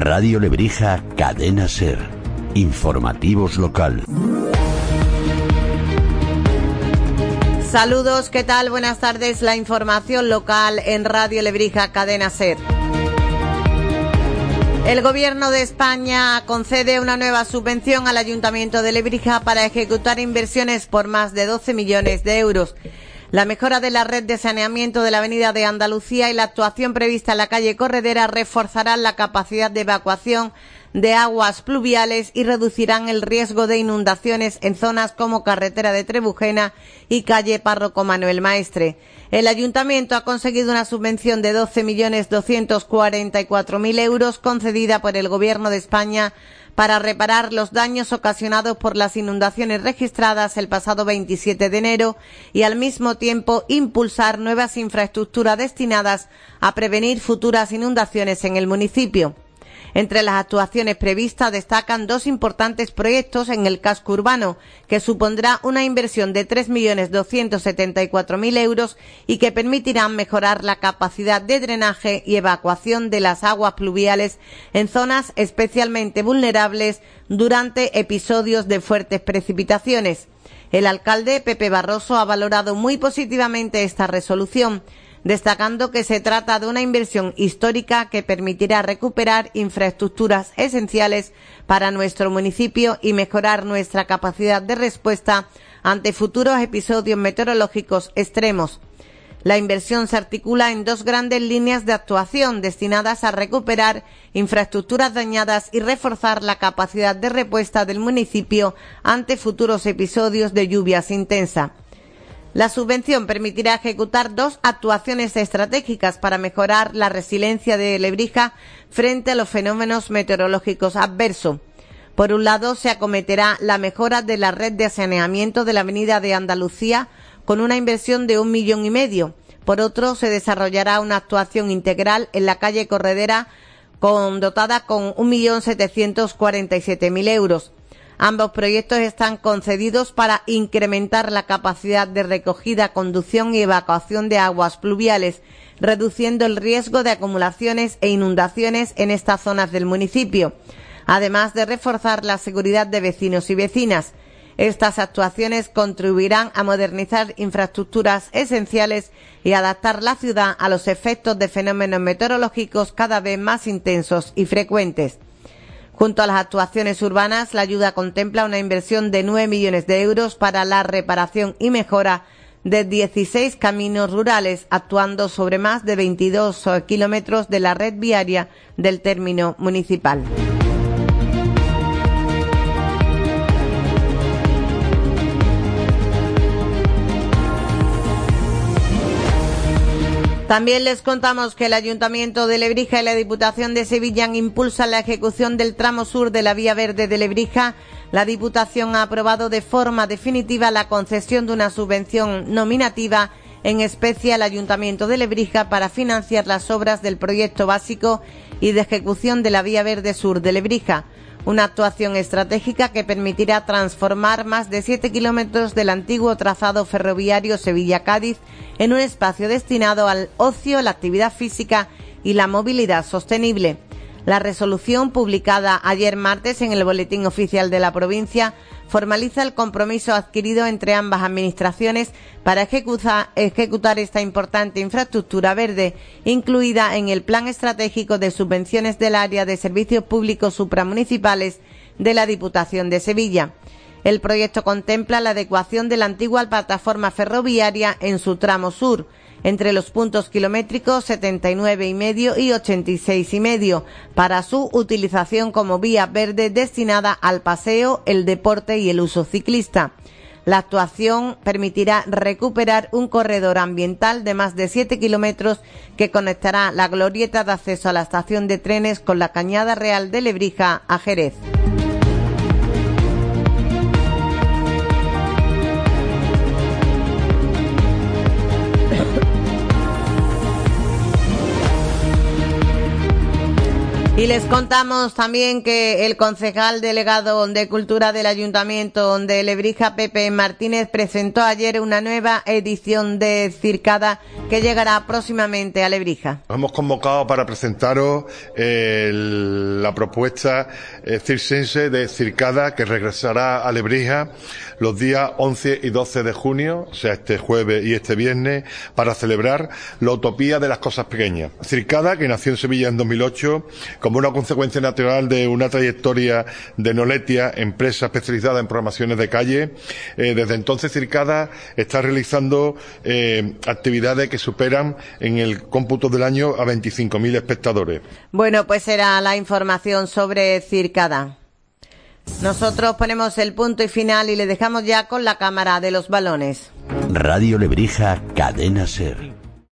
Radio Lebrija, Cadena SER. Informativos local. Saludos, ¿qué tal? Buenas tardes. La información local en Radio Lebrija, Cadena SER. El Gobierno de España concede una nueva subvención al Ayuntamiento de Lebrija para ejecutar inversiones por más de 12 millones de euros. La mejora de la red de saneamiento de la Avenida de Andalucía y la actuación prevista en la calle Corredera reforzarán la capacidad de evacuación de aguas pluviales y reducirán el riesgo de inundaciones en zonas como Carretera de Trebujena y calle Párroco Manuel Maestre. El Ayuntamiento ha conseguido una subvención de 12.244.000 euros concedida por el Gobierno de España para reparar los daños ocasionados por las inundaciones registradas el pasado 27 de enero y al mismo tiempo impulsar nuevas infraestructuras destinadas a prevenir futuras inundaciones en el municipio. Entre las actuaciones previstas destacan dos importantes proyectos en el casco urbano, que supondrá una inversión de 3.274.000 euros y que permitirán mejorar la capacidad de drenaje y evacuación de las aguas pluviales en zonas especialmente vulnerables durante episodios de fuertes precipitaciones. El alcalde Pepe Barroso ha valorado muy positivamente esta resolución, destacando que se trata de una inversión histórica que permitirá recuperar infraestructuras esenciales para nuestro municipio y mejorar nuestra capacidad de respuesta ante futuros episodios meteorológicos extremos. La inversión se articula en dos grandes líneas de actuación destinadas a recuperar infraestructuras dañadas y reforzar la capacidad de respuesta del municipio ante futuros episodios de lluvias intensas. La subvención permitirá ejecutar dos actuaciones estratégicas para mejorar la resiliencia de Lebrija frente a los fenómenos meteorológicos adversos. Por un lado, se acometerá la mejora de la red de saneamiento de la Avenida de Andalucía con una inversión de 1,5 millones. Por otro, se desarrollará una actuación integral en la calle Corredera dotada con 1.747.000 euros. Ambos proyectos están concedidos para incrementar la capacidad de recogida, conducción y evacuación de aguas pluviales, reduciendo el riesgo de acumulaciones e inundaciones en estas zonas del municipio, además de reforzar la seguridad de vecinos y vecinas. Estas actuaciones contribuirán a modernizar infraestructuras esenciales y adaptar la ciudad a los efectos de fenómenos meteorológicos cada vez más intensos y frecuentes. Junto a las actuaciones urbanas, la ayuda contempla una inversión de 9 millones de euros para la reparación y mejora de 16 caminos rurales, actuando sobre más de 22 kilómetros de la red viaria del término municipal. También les contamos que el Ayuntamiento de Lebrija y la Diputación de Sevilla impulsan la ejecución del tramo sur de la Vía Verde de Lebrija. La Diputación ha aprobado de forma definitiva la concesión de una subvención nominativa en especie al Ayuntamiento de Lebrija para financiar las obras del proyecto básico y de ejecución de la Vía Verde Sur de Lebrija. Una actuación estratégica que permitirá transformar más de 7 kilómetros del antiguo trazado ferroviario Sevilla-Cádiz en un espacio destinado al ocio, la actividad física y la movilidad sostenible. La resolución, publicada ayer martes en el Boletín Oficial de la provincia, formaliza el compromiso adquirido entre ambas administraciones para ejecutar esta importante infraestructura verde, incluida en el Plan Estratégico de Subvenciones del Área de Servicios Públicos Supramunicipales de la Diputación de Sevilla. El proyecto contempla la adecuación de la antigua plataforma ferroviaria en su tramo sur, entre los puntos kilométricos 79,5 y 86,5, para su utilización como vía verde destinada al paseo, el deporte y el uso ciclista. La actuación permitirá recuperar un corredor ambiental de más de 7 kilómetros que conectará la glorieta de acceso a la estación de trenes con la Cañada Real de Lebrija a Jerez. Y les contamos también que el concejal delegado de Cultura del Ayuntamiento de Lebrija, Pepe Martínez, presentó ayer una nueva edición de Circada que llegará próximamente a Lebrija. Nos hemos convocado para presentaros la propuesta circense de Circada que regresará a Lebrija los días 11 y 12 de junio, o sea, este jueves y este viernes, para celebrar la utopía de las cosas pequeñas. Circada, que nació en Sevilla en 2008, como una consecuencia natural de una trayectoria de Noletia, empresa especializada en programaciones de calle. Desde entonces Circada está realizando actividades que superan en el cómputo del año a 25.000 espectadores. Bueno, pues era la información sobre Circada. Nosotros ponemos el punto y final y le dejamos ya con la cámara de los balones. Radio Lebrija, Cadena SER.